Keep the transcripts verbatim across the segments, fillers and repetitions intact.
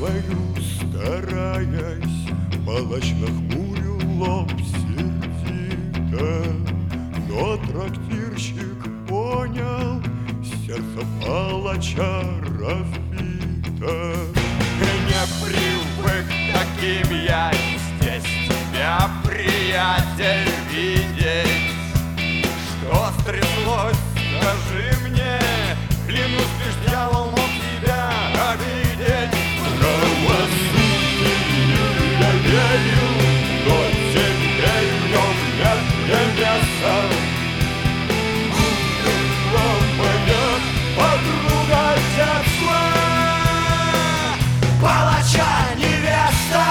свою стараясь, палач нахмурил лоб сердито, но трактирщик понял, сердце палача разбито. Не привык таким я здесь тебя, приятель, видеть. Что стряслось, скажи мне, клянусь, лишь дьявол мог тебя обидеть. Правосудию я верю, но теперь в нем нет мне мяса. Умерла моя подруга детства, Палача невеста.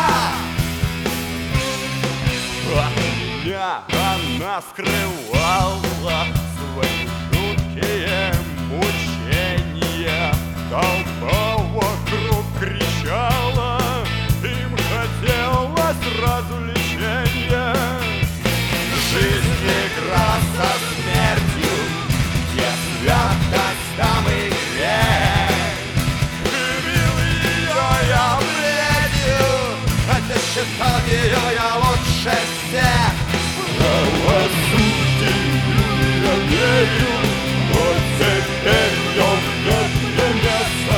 От меня она скрывала свои жуткие мучения. Толпа вокруг кричала, им хотелось развлечения. Жизнь игра со смертью, где святость, там и грех. Любил ее я бредью, хотя считал ее я лучше всех. правосудию я верю, но теперь в нем нет мне мяса.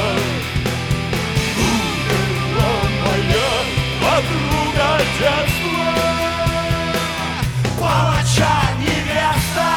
Умерла моя подруга детства, Палача невеста.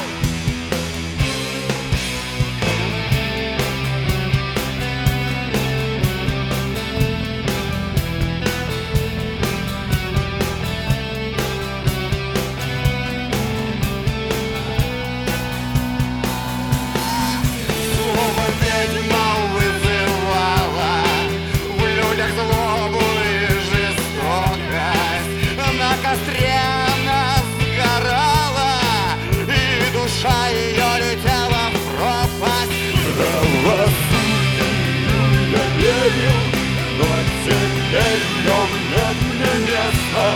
Слово ведьма вызывала в людях злобу и жестокость. На костре она сгорала, и душа ее летела в пропасть. правосудию я верю, но теперь в нем нет мне места.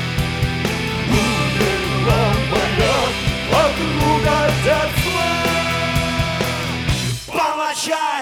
Умерла моя подруга детства, Палача